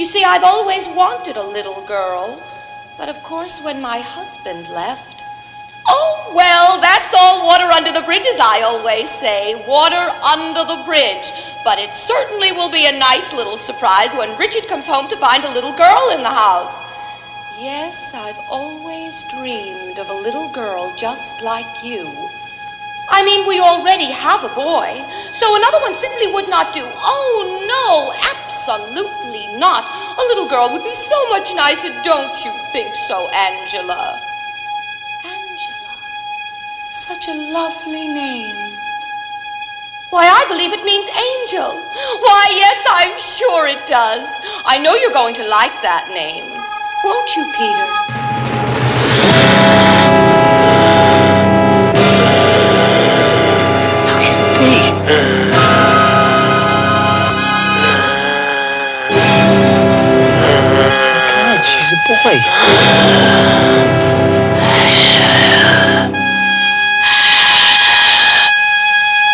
You see, I've always wanted a little girl. But of course, when my husband left... Oh, well, that's all water under the bridge, as I always say. Water under the bridge. But it certainly will be a nice little surprise when Richard comes home to find a little girl in the house. Yes, I've always dreamed of a little girl just like you. I mean, we already have a boy, so another one simply would not do. Oh, no, absolutely not. A little girl would be so much nicer, don't you think so, Angela? Angela. Such a lovely name. Why, I believe it means angel. Why, yes, I'm sure it does. I know you're going to like that name. Won't you, Peter? God, she's a boy.